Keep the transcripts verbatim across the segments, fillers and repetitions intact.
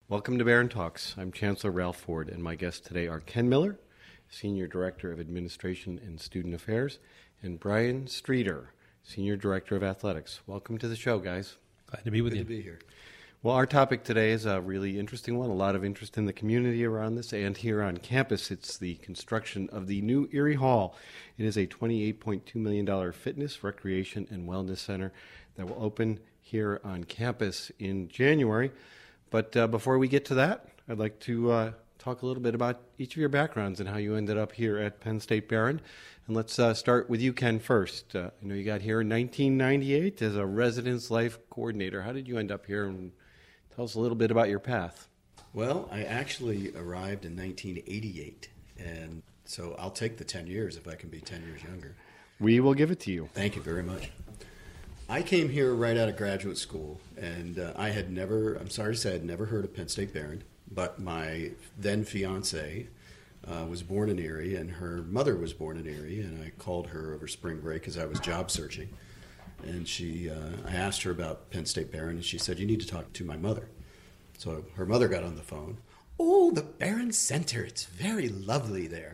Welcome to Barron Talks. I'm Chancellor Ralph Ford, and my guests today are Ken Miller, Senior Director of Administration and Student Affairs, and Brian Streeter, Senior Director of Athletics. Welcome to the show, guys. Glad to be with Good you. to be here. Well, our topic today is a really interesting one. A lot of interest in the community around this, and here on campus, it's the construction of the new Erie Hall. It is a twenty-eight point two million dollars fitness, recreation, and wellness center that will open here on campus in January. But uh, before we get to that, I'd like to uh, talk a little bit about each of your backgrounds and how you ended up here at Penn State Barron. And let's uh, start with you, Ken, first. Uh, I know you got here in nineteen ninety-eight as a residence life coordinator. How did you end up here? And tell us a little bit about your path. Well, I actually arrived in nineteen eighty-eight, and so I'll take the ten years if I can be ten years younger. We will give it to you. Thank you very much. I came here right out of graduate school, and uh, I had never, I'm sorry to say, I had never heard of Penn State Barron, but my then fiance uh, was born in Erie, and her mother was born in Erie, and I called her over spring break as I was job searching. And she, uh, I asked her about Penn State Barron, and she said, "You need to talk to my mother." So her mother got on the phone. "Oh, the Barron Center, it's very lovely there."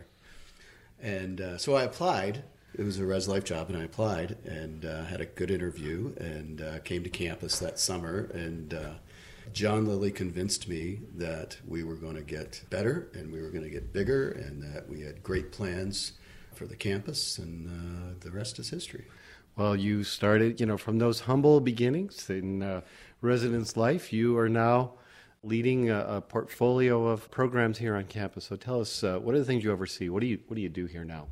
And uh, so I applied. It was a Res Life job, and I applied and uh, had a good interview and uh, came to campus that summer. And uh, John Lilly convinced me that we were going to get better and we were going to get bigger and that we had great plans for the campus, and uh, the rest is history. Well, you started, you know, from those humble beginnings in uh, residence life. You are now leading a, a portfolio of programs here on campus. So tell us, uh, what are the things you oversee? What do you What do you do here now?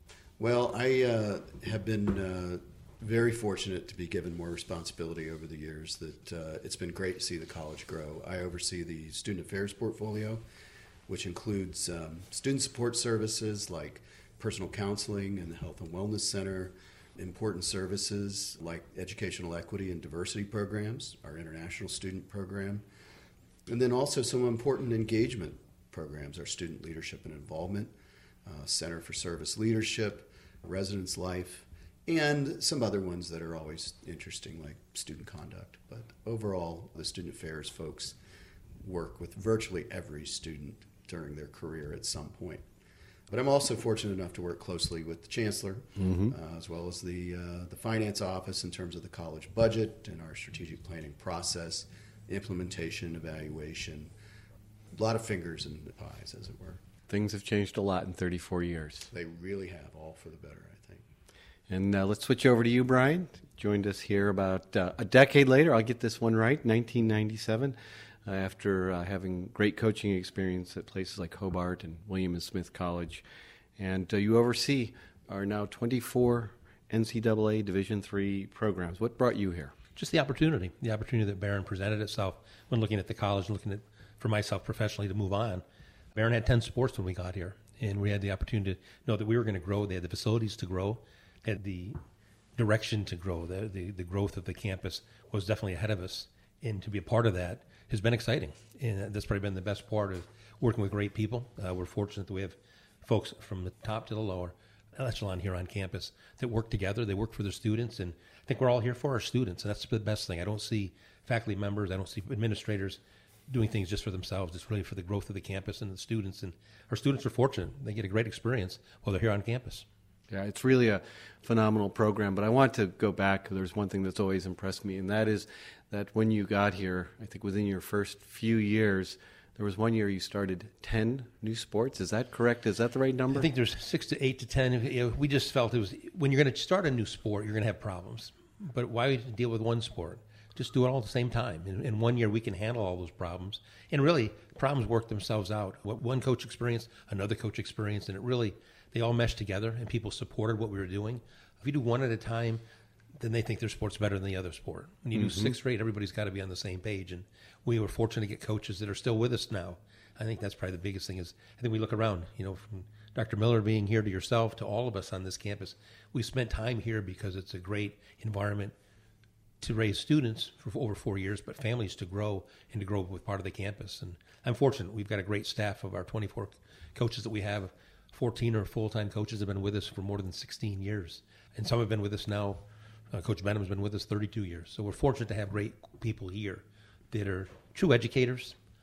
Well, I uh, have been uh, very fortunate to be given more responsibility over the years. That uh, it's been great to see the college grow. I oversee the student affairs portfolio, which includes um, student support services like personal counseling and the Health and Wellness Center, important services like educational equity and diversity programs, our international student program, and then also some important engagement programs, our student leadership and involvement, uh, Center for Service Leadership, residence life, and some other ones that are always interesting like student conduct. But overall, the student affairs folks work with virtually every student during their career at some point. But I'm also fortunate enough to work closely with the chancellor, mm-hmm. uh, as well as the uh, the finance office in terms of the college budget and our strategic planning process, implementation, evaluation, a lot of fingers in the pies, as it were. Things have changed a lot in thirty-four years. They really have, all for the better, I think. And uh, let's switch over to you, Brian. Joined us here about uh, a decade later. I'll get this one right, nineteen ninety-seven, uh, after uh, having great coaching experience at places like Hobart and William and Smith College. And uh, you oversee our now twenty-four N C double A Division three programs. What brought you here? Just the opportunity, the opportunity that Barron presented itself when looking at the college and looking at, for myself professionally, to move on. Barron had ten sports when we got here, and we had the opportunity to know that we were going to grow. They had the facilities to grow, had the direction to grow. The, the, the growth of the campus was definitely ahead of us, and to be a part of that has been exciting. And that's probably been the best part of working with great people. Uh, we're fortunate that we have folks from the top to the lower echelon here on campus that work together. They work for their students, and I think we're all here for our students, and that's the best thing. I don't see faculty members, I don't see administrators doing things just for themselves. It's really for the growth of the campus and the students. And our students are fortunate. They get a great experience while they're here on campus. Yeah, it's really a phenomenal program. But I want to go back. There's one thing that's always impressed me, and that is that when you got here, I think within your first few years, there was one year you started ten new sports. Is that correct? Is that the right number? I think there's six to eight to ten. You know, we just felt it was, when you're going to start a new sport, you're going to have problems. But why deal with one sport? Just do it all at the same time. In, in one year, we can handle all those problems. And really, problems work themselves out. What one coach experienced, another coach experienced, and it really, they all meshed together, and people supported what we were doing. If you do one at a time, then they think their sport's better than the other sport. When you mm-hmm. do six or eight, everybody's got to be on the same page. And we were fortunate to get coaches that are still with us now. I think that's probably the biggest thing is, I think we look around, you know, from Doctor Miller being here to yourself to all of us on this campus. We spent time here because it's a great environment to raise students for over four years, but families to grow and to grow with part of the campus. And I'm fortunate. We've got a great staff of our twenty-four coaches that we have. fourteen are full-time coaches have been with us for more than sixteen years. And some have been with us now. Uh, Coach Benham's been with us thirty-two years. So we're fortunate to have great people here that are true educators,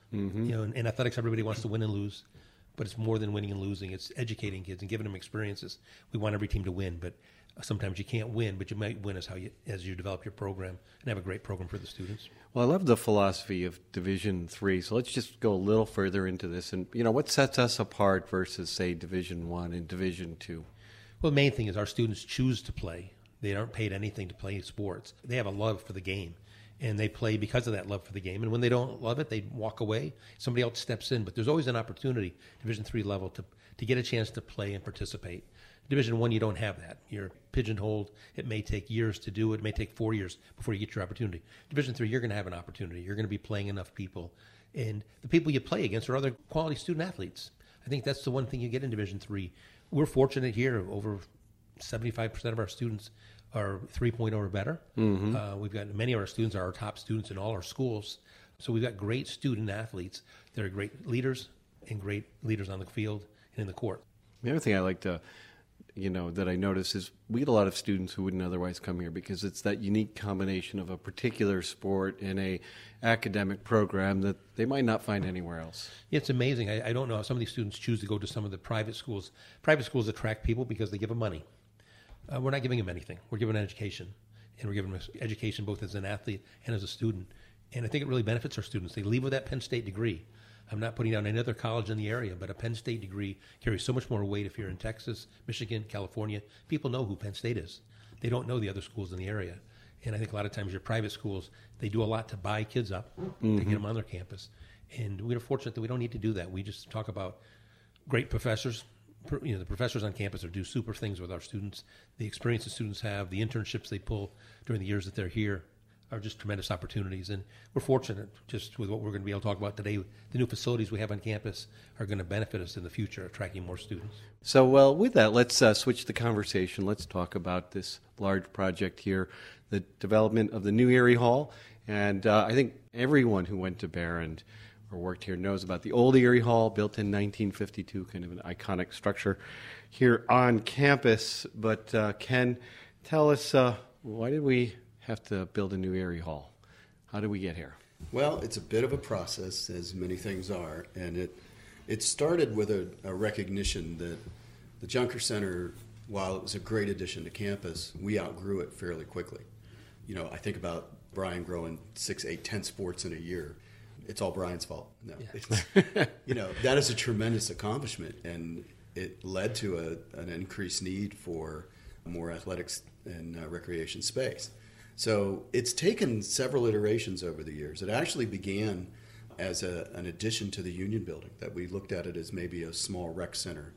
Mm-hmm. You know, in, in athletics, everybody wants to win and lose, but it's more than winning and losing. It's educating kids and giving them experiences. We want every team to win, but sometimes you can't win, but you might win as how you as you develop your program and have a great program for the students. Well, I love the philosophy of Division Three. So let's just go a little further into this, and you know, what sets us apart versus, say, Division One and Division Two. Well, the main thing is our students choose to play. They aren't paid anything to play sports. They have a love for the game, and they play because of that love for the game. And when they don't love it, they walk away. Somebody else steps in. But there's always an opportunity, Division Three level, to to get a chance to play and participate. Division One, you don't have that. You're pigeonholed. It may take years to do it. It may take four years before you get your opportunity. Division Three, you're going to have an opportunity. You're going to be playing enough people, and the people you play against are other quality student athletes. I think that's the one thing you get in Division Three. We're fortunate here. Over seventy-five percent of our students are three point oh or better. Mm-hmm. Uh, we've got many of our students are our top students in all our schools. So we've got great student athletes that are great leaders and great leaders on the field and in the court. The other thing I like to, you know, that I notice is we get a lot of students who wouldn't otherwise come here because it's that unique combination of a particular sport and a academic program that they might not find anywhere else. It's amazing. I, I don't know how some of these students choose to go to some of the private schools. Private schools attract people because they give them money. Uh, we're not giving them anything. We're giving them education, and we're giving them education both as an athlete and as a student. And I think it really benefits our students. They leave with that Penn State degree. I'm not putting down any other college in the area, but a Penn State degree carries so much more weight if you're in Texas, Michigan, California. People know who Penn State is. They don't know the other schools in the area. And I think a lot of times your private schools, they do a lot to buy kids up, mm-hmm. to get them on their campus. And we're fortunate that we don't need to do that. We just talk about great professors. You know, the professors on campus are do super things with our students. The experience the students have, the internships they pull during the years that they're here are just tremendous opportunities. And we're fortunate just with what we're going to be able to talk about today. The new facilities we have on campus are going to benefit us in the future, attracting more students. So, well, with that, let's uh, switch the conversation. Let's talk about this large project here, the development of the new Erie Hall. And uh, I think everyone who went to Behrend or worked here knows about the old Erie Hall, built in nineteen fifty-two, kind of an iconic structure here on campus. But uh, Ken, tell us, uh, why did we have to build a new Erie Hall? How did we get here? Well, it's a bit of a process, as many things are, and it it started with a, a recognition that the Junker Center, while it was a great addition to campus, we outgrew it fairly quickly. You know, I think about Brian growing six, eight, ten sports in a year. It's all Brian's fault. No, yeah. It's, you know, that is a tremendous accomplishment, and it led to a, an increased need for more athletics and uh, recreation space. So it's taken several iterations over the years. It actually began as a, an addition to the Union Building, that we looked at it as maybe a small rec center.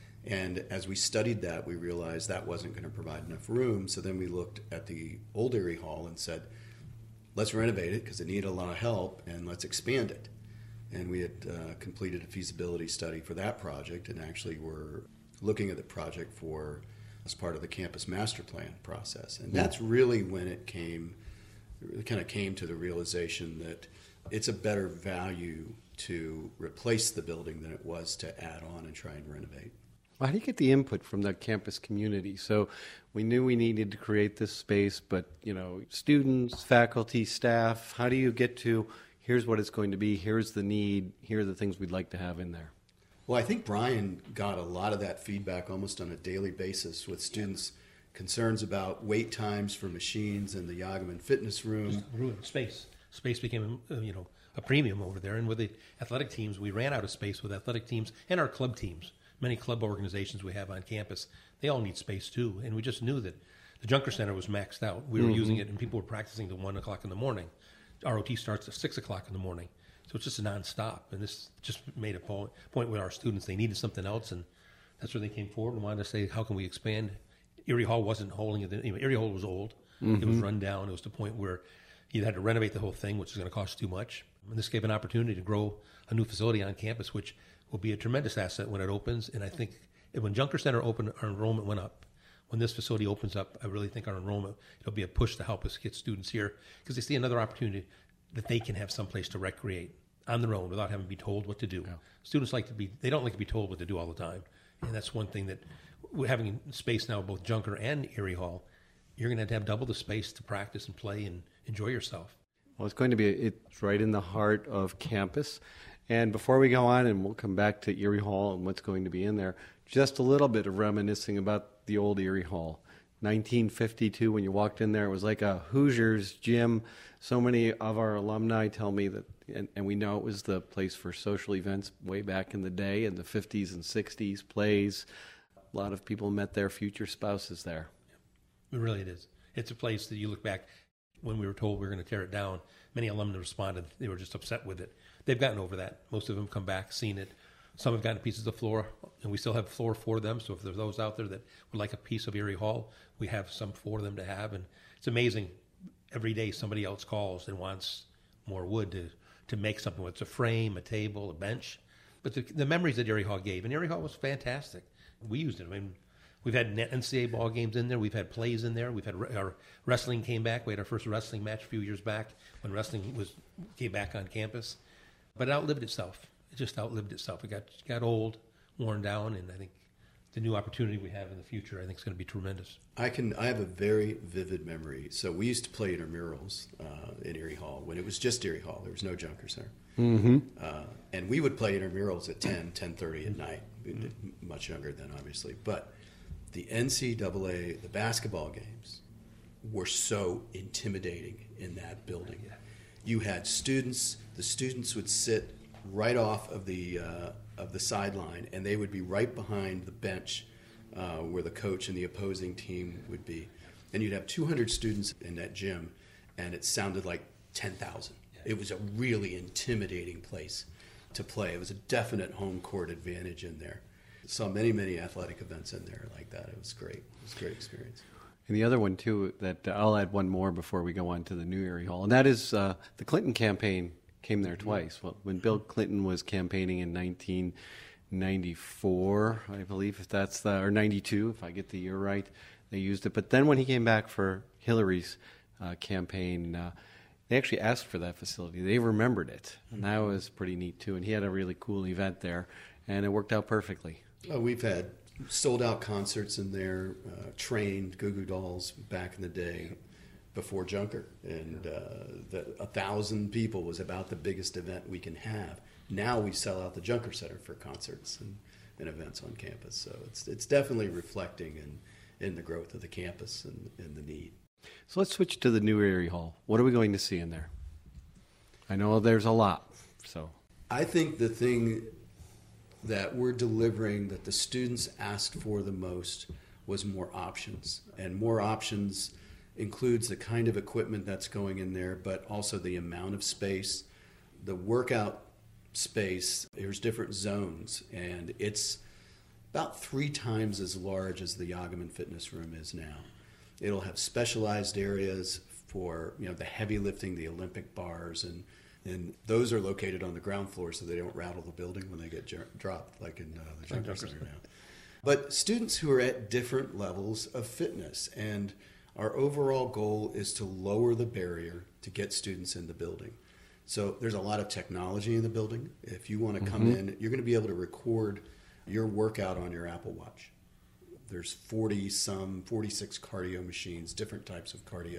And as we studied that, we realized that wasn't going to provide enough room. So then we looked at the old Erie Hall and said, let's renovate it because it needed a lot of help, and let's expand it. And we had uh, completed a feasibility study for that project, and actually were looking at the project for as part of the campus master plan process. And that's really when it came, it kind of came to the realization that it's a better value to replace the building than it was to add on and try and renovate. Well, how do you get the input from the campus community? So we knew we needed to create this space, but, you know, students, faculty, staff, how do you get to, here's what it's going to be, here's the need, here are the things we'd like to have in there? Well, I think Brian got a lot of that feedback almost on a daily basis with students' concerns about wait times for machines in the Yagaman fitness room. Ruin space. Space became, uh, you know, a premium over there. And with the athletic teams, we ran out of space with athletic teams and our club teams. Many club organizations we have on campus, they all need space too. And we just knew that the Junker Center was maxed out. We were mm-hmm. using it, and people were practicing till one o'clock in the morning. R O T starts at six o'clock in the morning. So it's just nonstop. And this just made a point, point with our students. They needed something else, and that's where they came forward and wanted to say, how can we expand? Erie Hall wasn't holding it. Anyway, Erie Hall was old. Mm-hmm. It was run down. It was to the point where you had to renovate the whole thing, which is going to cost too much. And this gave an opportunity to grow a new facility on campus, which will be a tremendous asset when it opens. And I think when Junker Center opened, our enrollment went up. When this facility opens up, I really think our enrollment, it'll be a push to help us get students here because they see another opportunity that they can have someplace to recreate on their own without having to be told what to do. Yeah. Students like to be, they don't like to be told what to do all the time. And that's one thing that we're having space now, both Junker and Erie Hall, you're going to have to have double the space to practice and play and enjoy yourself. Well, it's going to be, it's right in the heart of campus. And before we go on, and we'll come back to Erie Hall and what's going to be in there, just a little bit of reminiscing about the old Erie Hall. nineteen fifty-two, when you walked in there, it was like a Hoosiers gym. So many of our alumni tell me that, and, and we know it was the place for social events way back in the day, in the fifties and sixties, plays. A lot of people met their future spouses there. It really it is. It's a place that you look back, when we were told we were going to tear it down, many alumni responded. They were just upset with it. They've gotten over that. Most of them come back, seen it. Some have gotten pieces of floor, and we still have floor for them. So if there's those out there that would like a piece of Erie Hall, we have some for them to have. And it's amazing. Every day somebody else calls and wants more wood to, to make something. Whether it's a frame, a table, a bench. But the, the memories that Erie Hall gave, and Erie Hall was fantastic. We used it. I mean, we've had N C A A ball games in there. We've had plays in there. We've had our wrestling came back. We had our first wrestling match a few years back when wrestling was came back on campus. But it outlived itself. It just outlived itself. It got got old, worn down, and I think the new opportunity we have in the future, I think, is going to be tremendous. I can. I have a very vivid memory. So we used to play intramurals uh, in Erie Hall when it was just Erie Hall. There was no Junkers there. Mm-hmm. Uh, and we would play intramurals at ten, ten thirty at night. We did much younger then, obviously. But the N C double A, the basketball games, were so intimidating in that building. You had students. The students would sit right off of the uh, of the sideline, and they would be right behind the bench uh, where the coach and the opposing team would be. And you'd have two hundred students in that gym, and it sounded like ten thousand. It was a really intimidating place to play. It was a definite home court advantage in there. Saw many, many athletic events in there like that. It was great. It was a great experience. And the other one, too, that uh, I'll add one more before we go on to the new Erie Hall, and that is uh, the Clinton campaign came there twice. Well, when Bill Clinton was campaigning in nineteen ninety-four, I believe, if that's the, or ninety-two, if I get the year right, they used it. But then when he came back for Hillary's uh, campaign, uh, they actually asked for that facility. They remembered it, and that was pretty neat, too. And he had a really cool event there, and it worked out perfectly. Oh, we've had sold-out concerts in there, uh, trained Goo Goo Dolls back in the day before Junker. And uh, the, a thousand people was about the biggest event we can have. Now we sell out the Junker Center for concerts and, and events on campus. So it's it's definitely reflecting in, in the growth of the campus and, and the need. So let's switch to the new Erie Hall. What are we going to see in there? I know there's a lot. So I think the thing that we're delivering that the students asked for the most was more options. And more options includes the kind of equipment that's going in there, but also the amount of space. The workout space, there's different zones, and it's about three times as large as the Yagaman Fitness Room is now. It'll have specialized areas for, you know, the heavy lifting, the Olympic bars, and and those are located on the ground floor so they don't rattle the building when they get jer- dropped, like in uh, the Junker Center now. But students who are at different levels of fitness, and our overall goal is to lower the barrier to get students in the building. So there's a lot of technology in the building. If you want to come mm-hmm. in, you're going to be able to record your workout on your Apple Watch. There's forty some, forty-six cardio machines, different types of cardio.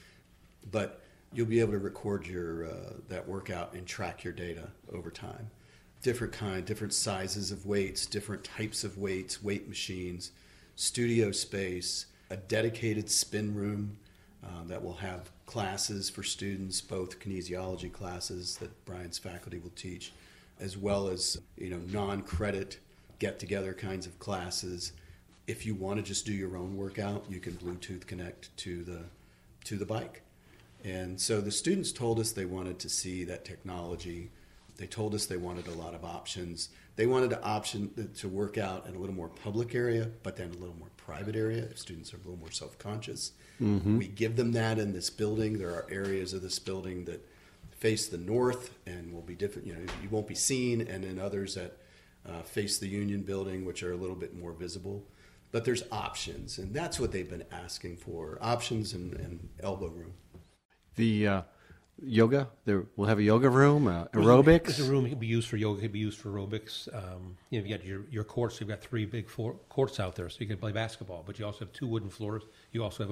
But you'll be able to record your uh, that workout and track your data over time. Different kind, different sizes of weights, different types of weights, weight machines, studio space, a dedicated spin room uh, that will have classes for students, both kinesiology classes that Brian's faculty will teach, as well as, you know, non-credit get-together kinds of classes. If you want to just do your own workout, you can Bluetooth connect to the to the bike. And so the students told us they wanted to see that technology. They told us they wanted a lot of options. They wanted an option to work out in a little more public area, but then a little more private area if students are a little more self-conscious. Mm-hmm. We give them that in this building. There are areas of this building that face the north and will be different. You know, you won't be seen, and then others that uh, face the Union Building, which are a little bit more visible. But there's options, and that's what they've been asking for, options and, and elbow room. The uh, yoga, there, we'll have a yoga room, uh, aerobics. There's a room that can be used for yoga, can be used for aerobics. Um, you know, you got your, your courts, you've got three big floor, courts out there, so you can play basketball, but you also have two wooden floors. You also have a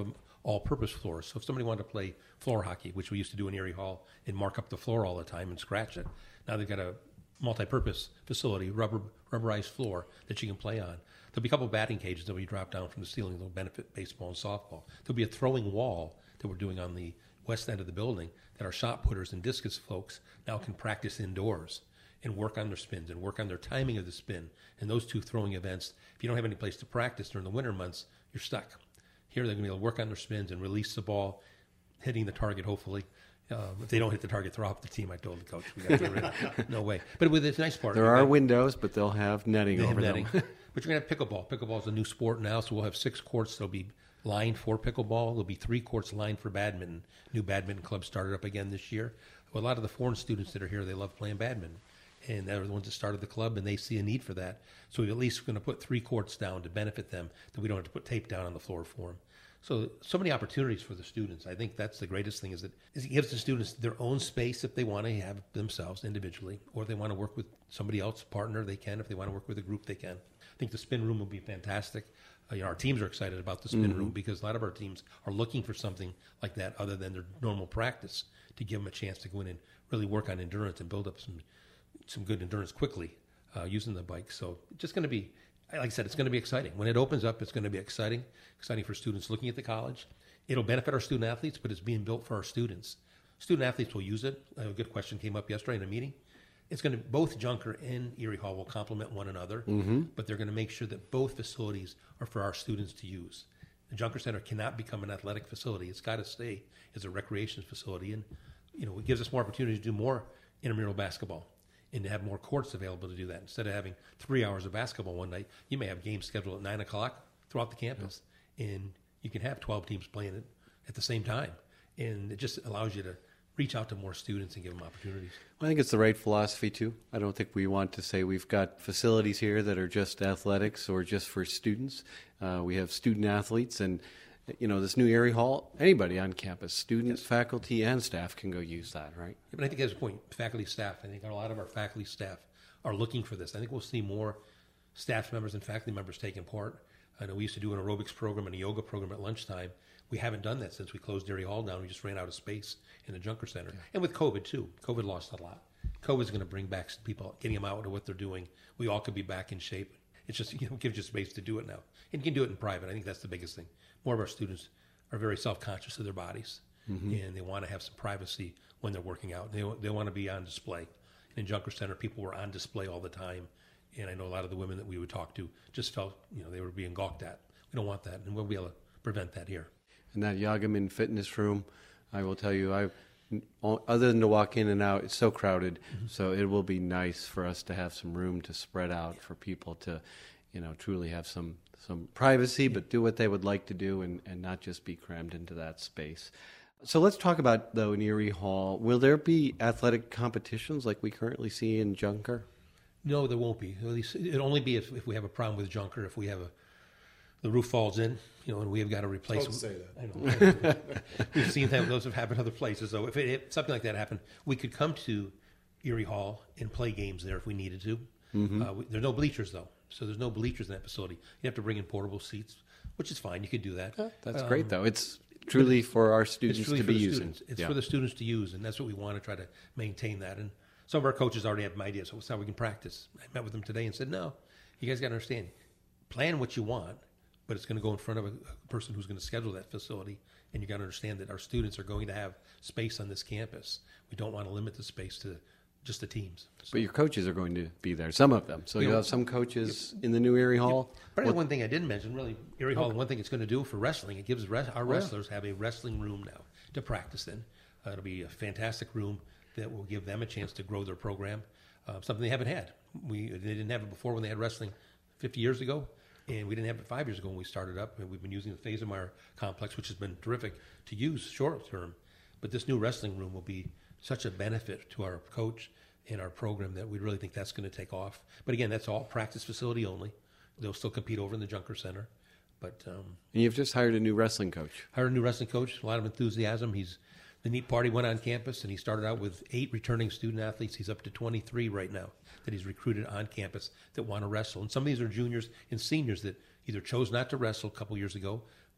all-purpose floors. So if somebody wanted to play floor hockey, which we used to do in Erie Hall, and mark up the floor all the time and scratch it, now they've got a multi-purpose facility, rubber rubberized floor that you can play on. There'll be a couple of batting cages that we drop down from the ceiling that'll benefit baseball and softball. There'll be a throwing wall that we're doing on the west end of the building that our shot putters and discus folks now can practice indoors and work on their spins and work on their timing of the spin. And those two throwing events, if you don't have any place to practice during the winter months, you're stuck. Here they're going to be able to work on their spins and release the ball, hitting the target, hopefully. Um, if they don't hit the target, throw off the team. I told the coach. We got to get rid of No way. But with this nice part. There are windows, but they'll have netting They over have netting. them. But you're going to have pickleball. Pickleball is a new sport now, so we'll have six courts that'll be lined for pickleball. There'll be three courts lined for badminton. New badminton club started up again this year. Well, a lot of the foreign students that are here, they love playing badminton. And they're the ones that started the club, and they see a need for that. So we at least going to put three courts down to benefit them, that we don't have to put tape down on the floor for them. So, so many opportunities for the students. I think that's the greatest thing is that is it gives the students their own space if they want to have themselves individually, or if they want to work with somebody else, partner, they can. If they want to work with a group, they can. I think the spin room will be fantastic. Uh, you know, our teams are excited about the spin mm-hmm. room because a lot of our teams are looking for something like that other than their normal practice to give them a chance to go in and really work on endurance and build up some some good endurance quickly uh, using the bike. So it's just going to be, like I said, it's going to be exciting. When it opens up, it's going to be exciting, exciting for students looking at the college. It'll benefit our student athletes, but it's being built for our students. Student athletes will use it. A good question came up yesterday in a meeting. It's going to, both Junker and Erie Hall will complement one another, mm-hmm. but they're going to make sure that both facilities are for our students to use. The Junker Center cannot become an athletic facility. It's got to stay as a recreation facility. And, you know, it gives us more opportunity to do more intramural basketball and to have more courts available to do that. Instead of having three hours of basketball one night, you may have games scheduled at nine o'clock throughout the campus, yeah. and you can have twelve teams playing it at the same time. And it just allows you to reach out to more students and give them opportunities. Well, I think it's the right philosophy, too. I don't think we want to say we've got facilities here that are just athletics or just for students. Uh, we have student athletes, and you know, this new Erie Hall, anybody on campus, students, yes. faculty, and staff can go use that, right? Yeah, but I think that's a point. Faculty, staff, I think a lot of our faculty, staff are looking for this. I think we'll see more staff members and faculty members taking part. I know we used to do an aerobics program and a yoga program at lunchtime. We haven't done that since we closed Erie Hall down. We just ran out of space in the Junker Center. Yeah. And with COVID, too. COVID lost a lot. COVID's going to bring back some people, getting them out to what they're doing. We all could be back in shape. It's just, you know, gives you space to do it now. And you can do it in private. I think that's the biggest thing. More of our students are very self-conscious of their bodies, mm-hmm. and they want to have some privacy when they're working out. They they want to be on display. And in Junker Center, people were on display all the time, and I know a lot of the women that we would talk to just felt, you know, they were being gawked at. We don't want that, and we'll be able to prevent that here. And that Yagamin fitness room, I will tell you, I other than to walk in and out, it's so crowded. Mm-hmm. So it will be nice for us to have some room to spread out for people to, you know, truly have some some privacy, but do what they would like to do and, and not just be crammed into that space. So let's talk about, though, in Erie Hall. Will there be athletic competitions like we currently see in Junker? No, there won't be. At least it'll only be if, if we have a problem with Junker, if we have a the roof falls in, you know, and we have got to replace. Don't say that. I know. We've seen that those have happened other places. So if, it, if something like that happened, we could come to Erie Hall and play games there if we needed to. Mm-hmm. Uh, we, there's no bleachers though, so there's no bleachers in that facility. You have to bring in portable seats, which is fine. You could do that. Yeah, that's um, great though. It's truly for our students to be using. Students. It's yeah. for the students to use, and that's what we want to try to maintain that. And some of our coaches already have ideas. So it's how we can practice. I met with them today and said, no, you guys got to understand, plan what you want, but it's going to go in front of a, a person who's going to schedule that facility. And you got to understand that our students are going to have space on this campus. We don't want to limit the space to just the teams. So, but your coaches are going to be there, some of them. So you, you know, have some coaches yep. in the new Erie Hall. Yep. But what, one thing I didn't mention, really, Erie Hall, okay. one thing it's going to do for wrestling, it gives res- our wrestlers yeah. have a wrestling room now to practice in. Uh, it'll be a fantastic room that will give them a chance to grow their program, uh, something they haven't had. We They didn't have it before when they had wrestling fifty years ago. And we didn't have it five years ago when we started up. And we've been using the Fazemeyer complex, which has been terrific to use short term. But this new wrestling room will be such a benefit to our coach and our program that we really think that's going to take off. But again, that's all practice facility only. They'll still compete over in the Junker Center. But um, and you've just hired a new wrestling coach. Hired a new wrestling coach. A lot of enthusiasm. He's the neat party went on campus, and he started out with eight returning student athletes. He's up to twenty-three right now that he's recruited on campus that want to wrestle. And some of these are juniors and seniors that either chose not to wrestle a couple years ago,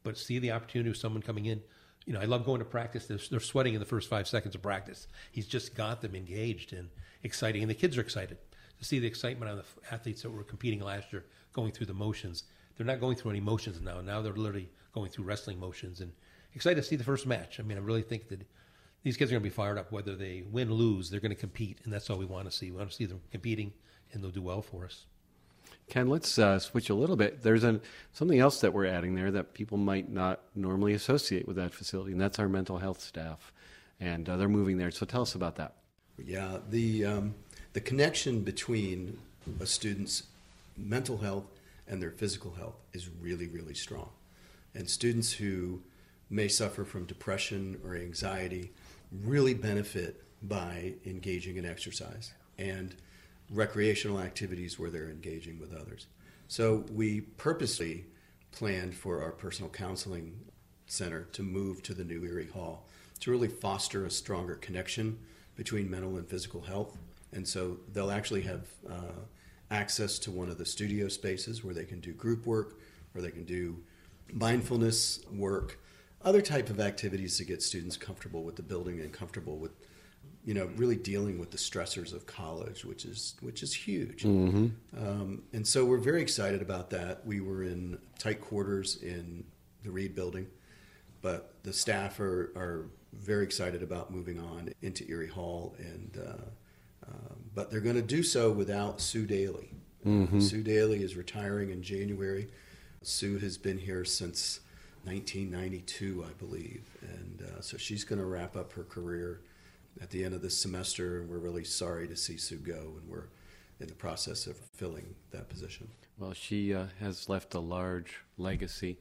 but see the opportunity of someone coming in. You know, I love going to practice. They're, they're sweating in the first five seconds of practice. He's just got them engaged and exciting, and the kids are excited to see the excitement on the athletes that were competing last year, going through the motions. They're not going through any motions now. Now they're literally going through wrestling motions, and excited to see the first match. I mean, I really think that these kids are going to be fired up. Whether they win, lose, they're going to compete, and that's all we want to see. We want to see them competing, and they'll do well for us. Ken, let's uh, switch a little bit. There's an, something else that we're adding there that people might not normally associate with that facility, and that's our mental health staff. And uh, they're moving there. So tell us about that. Yeah, the, um, the connection between a student's mental health and their physical health is really, really strong. And students who may suffer from depression or anxiety really benefit by engaging in exercise and recreational activities where they're engaging with others. So we purposely planned for our personal counseling center to move to the new Erie Hall to really foster a stronger connection between mental and physical health. And so they'll actually have uh, access to one of the studio spaces where they can do group work, or they can do mindfulness work, other type of activities to get students comfortable with the building and comfortable with, you know, really dealing with the stressors of college, which is which is huge. Mm-hmm. Um, and so we're very excited about that. We were in tight quarters in the Reed building, but the staff are, are very excited about moving on into Erie Hall, and uh, um, but they're going to do so without Sue Daly. Mm-hmm. Sue Daly is retiring in January. Sue has been here since nineteen ninety-two, I believe, and uh, so she's going to wrap up her career at the end of this semester, and we're really sorry to see Sue go, and we're in the process of filling that position. Well, she uh, has left a large legacy,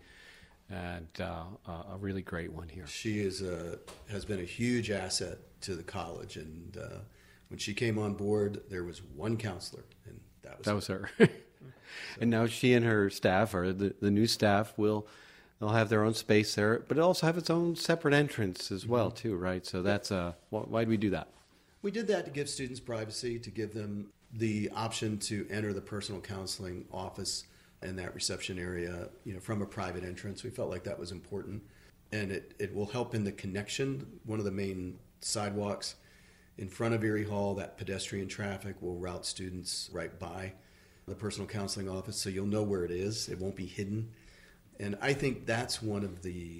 and uh, a really great one here. She is a, has been a huge asset to the college, and uh, when she came on board, there was one counselor, and that was that her. was her. And now she and her staff, or the, the new staff, will they'll have their own space there, but it also have its own separate entrance as well, mm-hmm. too, right? So that's uh, why did we do that? We did that to give students privacy, to give them the option to enter the personal counseling office and that reception area, you know, from a private entrance. We felt like that was important, and it, it will help in the connection. One of the main sidewalks in front of Erie Hall, that pedestrian traffic will route students right by the personal counseling office, so you'll know where it is. It won't be hidden. And I think that's one of the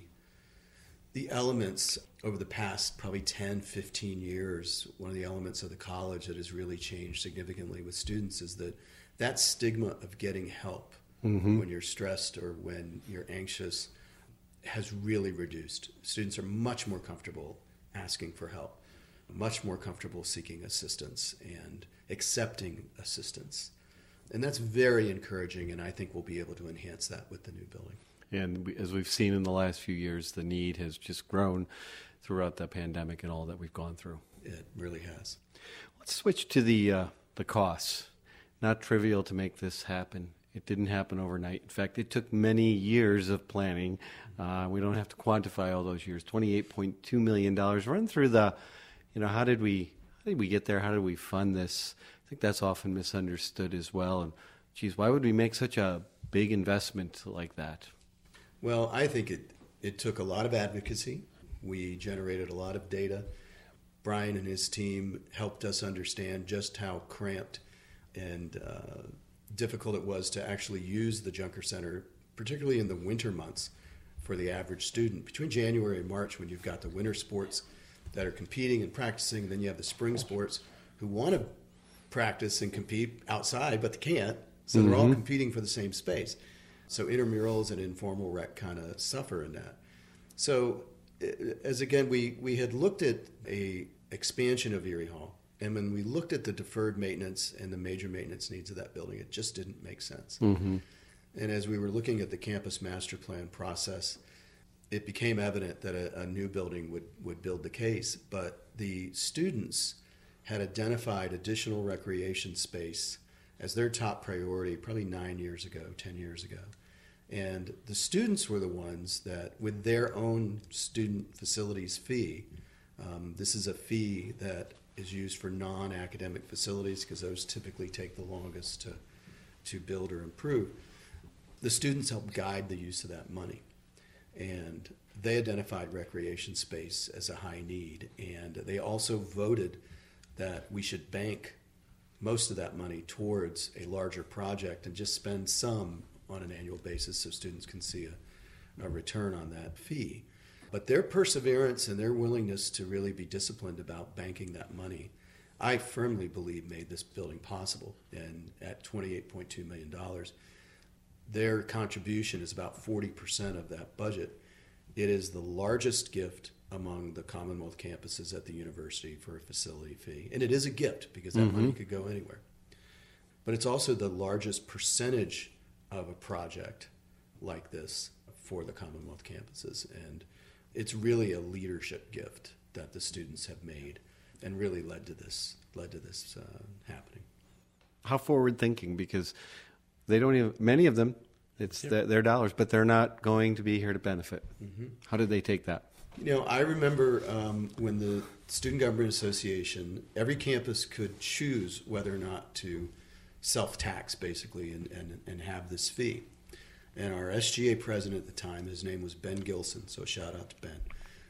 the elements over the past probably ten, fifteen years, one of the elements of the college that has really changed significantly with students is that that stigma of getting help mm-hmm. when you're stressed or when you're anxious has really reduced. Students are much more comfortable asking for help, much more comfortable seeking assistance and accepting assistance. And that's very encouraging, and I think we'll be able to enhance that with the new building. And we, as we've seen in the last few years, the need has just grown throughout the pandemic and all that we've gone through. It really has. Let's switch to the uh, the costs. Not trivial to make this happen. It didn't happen overnight. In fact, it took many years of planning. Uh, we don't have to quantify all those years. twenty-eight point two million dollars. Run through the, you know, how did we how did we get there? How did we fund this? I think that's often misunderstood as well. And, geez, why would we make such a big investment like that? Well, I think it, it took a lot of advocacy. We generated a lot of data. Brian and his team helped us understand just how cramped and uh, difficult it was to actually use the Junker Center, particularly in the winter months for the average student. Between January and March, when you've got the winter sports that are competing and practicing, and then you have the spring sports who want to practice and compete outside, but they can't. So mm-hmm. they're all competing for the same space. So intramurals and informal rec kind of suffer in that. So as again, we, we had looked at a expansion of Erie Hall. And when we looked at the deferred maintenance and the major maintenance needs of that building, it just didn't make sense. Mm-hmm. And as we were looking at the campus master plan process, it became evident that a, a new building would, would build the case. But the students had identified additional recreation space as their top priority probably nine years ago, ten years ago. And the students were the ones that, with their own student facilities fee, um, this is a fee that is used for non-academic facilities because those typically take the longest to, to build or improve. The students help guide the use of that money. and they identified recreation space as a high need, and they also voted that we should bank most of that money towards a larger project and just spend some on an annual basis so students can see a, a return on that fee. But their perseverance and their willingness to really be disciplined about banking that money, I firmly believe made this building possible. And at twenty-eight point two million dollars, their contribution is about forty percent of that budget. It is the largest gift among the Commonwealth campuses at the university for a facility fee. And it is a gift because that mm-hmm. money could go anywhere. But it's also the largest percentage of a project like this for the Commonwealth campuses. And it's really a leadership gift that the students have made and really led to this, led to this uh, happening. How forward thinking, because they don't even, many of them, it's yep. their, their dollars, but they're not going to be here to benefit. Mm-hmm. How did they take that? You know, I remember um, when the Student Government Association, every campus could choose whether or not to self-tax, basically, and, and, and have this fee. And our S G A president at the time, his name was Ben Gilson, so shout out to Ben.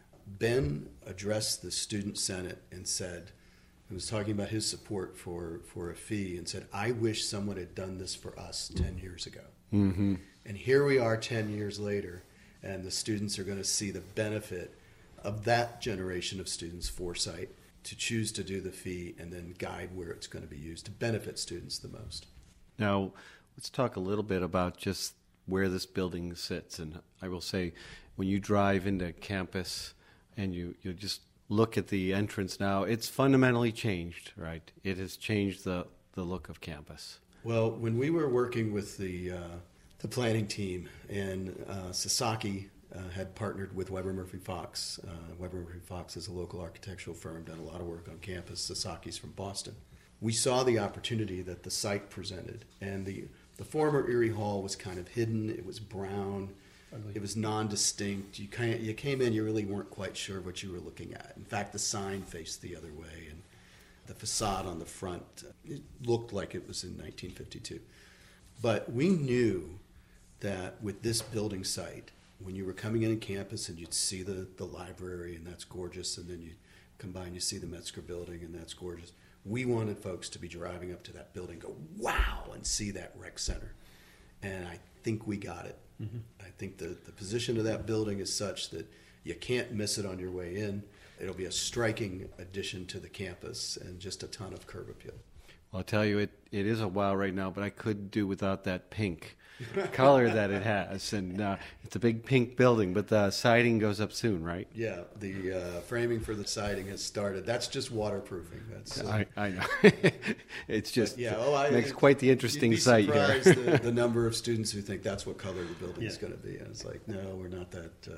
Ben addressed the Student Senate and said, he was talking about his support for, for a fee, and said, I wish someone had done this for us mm-hmm. ten years ago. Mm-hmm. And here we are ten years later, and the students are going to see the benefit of that generation of students' foresight to choose to do the fee and then guide where it's going to be used to benefit students the most. Now, let's talk a little bit about just where this building sits. And I will say, when you drive into campus and you, you just look at the entrance now, it's fundamentally changed, right? It has changed the, the look of campus. Well, when we were working with the uh, the planning team, and uh, Sasaki uh, had partnered with Weber Murphy Fox. Uh, Weber Murphy Fox is a local architectural firm, done a lot of work on campus. Sasaki's from Boston. We saw the opportunity that the site presented, and the, the former Erie Hall was kind of hidden. It was brown. Ugly. It was non-distinct. You, kind of, you came in, you really weren't quite sure what you were looking at. In fact, the sign faced the other way, and the facade on the front, it looked like it was in nineteen fifty-two. But we knew that with this building site, when you were coming in on campus and you'd see the, the library, and that's gorgeous, and then you combine, you see the Metzger building, and that's gorgeous. We wanted folks to be driving up to that building, go, wow, and see that rec center. And I think we got it. Mm-hmm. I think the, the position of that building is such that you can't miss it on your way in. It'll be a striking addition to the campus and just a ton of curb appeal. Well, I'll tell you, it, it is a wow right now, but I could do without that pink color that it has. And uh, it's a big pink building, but the siding goes up soon, right? Yeah, the uh, framing for the siding has started. That's just waterproofing. That's uh, I, I know. It's just yeah, oh, I, makes quite the interesting you'd be site surprised here. the, the number of students who think that's what color the building yeah. is going to be. And it's like, no, we're not that uh,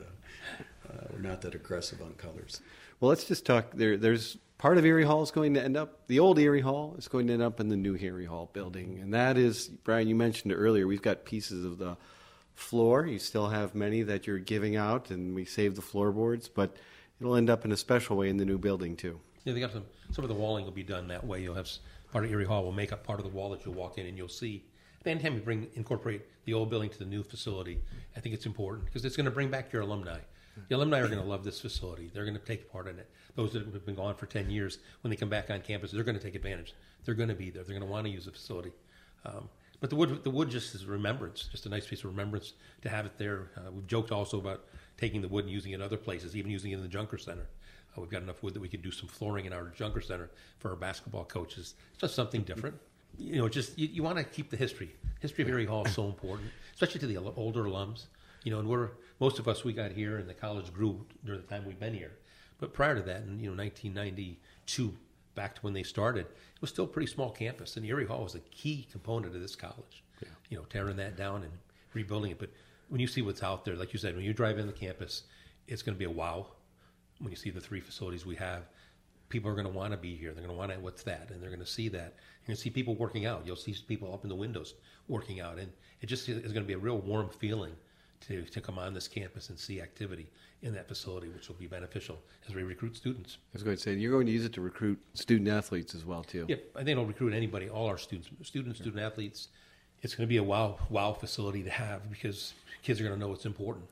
uh, we're not that aggressive on colors. Well, let's just talk. There, there's part of Erie Hall is going to end up, the old Erie Hall is going to end up in the new Erie Hall building. And that is, Brian, you mentioned it earlier, we've got pieces of the floor. You still have many that you're giving out, and we saved the floorboards, but it'll end up in a special way in the new building, too. Yeah, they got some, some of the walling will be done that way. You'll have part of Erie Hall will make up part of the wall that you'll walk in, and you'll see. Anytime you bring, incorporate the old building to the new facility, I think it's important because it's going to bring back your alumni. The alumni are going to love this facility. They're going to take part in it. Those that have been gone for ten years, when they come back on campus, they're going to take advantage. They're going to be there. They're going to want to use the facility. Um, but the wood, the wood just is remembrance, just a nice piece of remembrance to have it there. Uh, we've joked also about taking the wood and using it in other places, even using it in the Junker Center. Uh, we've got enough wood that we could do some flooring in our Junker Center for our basketball coaches. It's just something different. You know, just you, you want to keep the history. History of Erie Hall is so important, especially to the older alums. You know, and we're most of us we got here, and the college grew during the time we've been here. But prior to that, in you know nineteen ninety-two, back to when they started, it was still a pretty small campus, and Erie Hall was a key component of this college. Yeah. You know, tearing that down and rebuilding it. But when you see what's out there, like you said, when you drive in the campus, it's going to be a wow. When you see the three facilities we have, people are going to want to be here. They're going to want to, what's that? And they're going to see that. You're going to see people working out. You'll see people up in the windows working out, and it just is going to be a real warm feeling to, to come on this campus and see activity in that facility, which will be beneficial as we recruit students. I was going to say, you're going to use it to recruit student athletes as well, too. Yep, I think it'll recruit anybody, all our students, students, student athletes. It's going to be a wow, wow facility to have because kids are going to know it's important.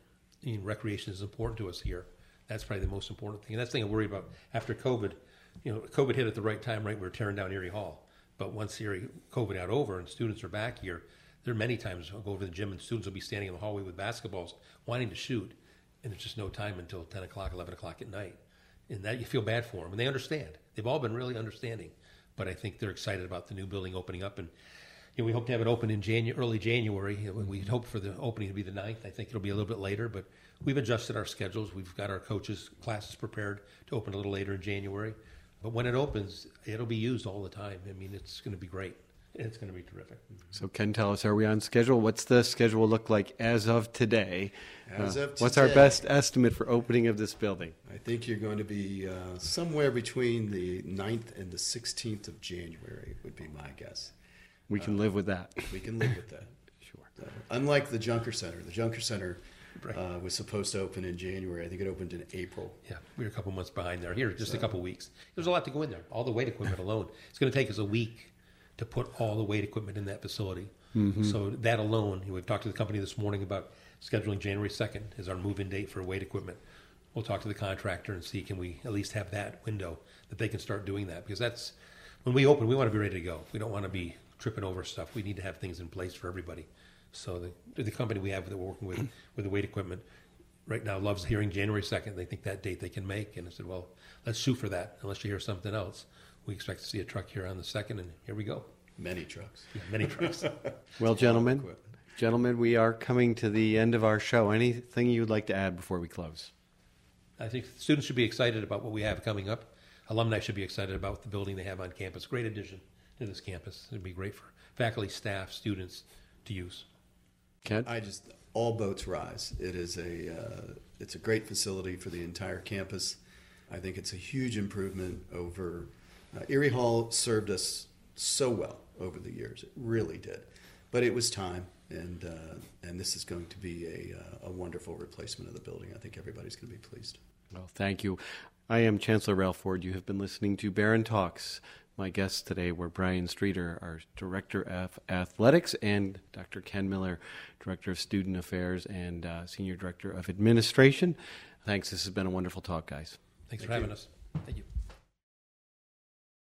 mean, recreation is important to us here. That's probably the most important thing. And that's the thing I worry about after COVID. You know, COVID hit at the right time, right? We were tearing down Erie Hall. But once Erie COVID got over and students are back here, there are many times I'll go over to the gym and students will be standing in the hallway with basketballs wanting to shoot. And there's just no time until ten o'clock, eleven o'clock at night. And that you feel bad for them. And they understand. They've all been really understanding. But I think they're excited about the new building opening up. And you know, we hope to have it open in Janu- early January. You know, we hope for the opening to be the ninth. I think it'll be a little bit later. But we've adjusted our schedules. We've got our coaches' classes prepared to open a little later in January. But when it opens, it'll be used all the time. I mean, it's going to be great. It's going to be terrific. So Ken, tell us, are we on schedule? What's the schedule look like as of today? As Uh, of What's our today. best estimate for opening of this building? I think you're going to be uh, somewhere between the ninth and the sixteenth of January would be my guess. We can live with that. We can live with that. Sure. Uh, unlike the Junker Center. The Junker Center Right. uh, was supposed to open in January. I think it opened in April. Yeah, we were a couple months behind there. Here, just a couple weeks. There's a lot to go in there. All the weight equipment alone. It's going to take us a week to put all the weight equipment in that facility. Mm-hmm. So that alone, we've talked to the company this morning about scheduling January second as our move-in date for weight equipment. We'll talk to the contractor and see can we at least have that window that they can start doing that, because that's when we open, we want to be ready to go. We don't want to be tripping over stuff. We need to have things in place for everybody. So the the company we have that we're working with with the weight equipment right now loves hearing January second. They think that date they can make, and I said, well, let's shoot for that. Unless you hear something else, we expect to see a truck here on the second, and here we go. Many trucks. Yeah, many trucks. Well, gentlemen, equipment. gentlemen, we are coming to the end of our show. Anything you'd like to add before we close? I think students should be excited about what we have coming up. Alumni should be excited about the building they have on campus. Great addition to this campus. It'd be great for faculty, staff, students to use. Ken? I just all boats rise. It is a uh, it's a great facility for the entire campus. I think it's a huge improvement over uh, Erie Hall. Served us so well over the years. It really did, but it was time, and uh, and this is going to be a uh, a wonderful replacement of the building. I think everybody's going to be pleased. Well, thank you. I am Chancellor Ralph Ford. You have been listening to Barron Talks. My guests today were Brian Streeter, our Director of Athletics, and Doctor Ken Miller, Director of Student Affairs and uh, Senior Director of Administration. Thanks. This has been a wonderful talk, guys. Thanks Thank for having you. us. Thank you.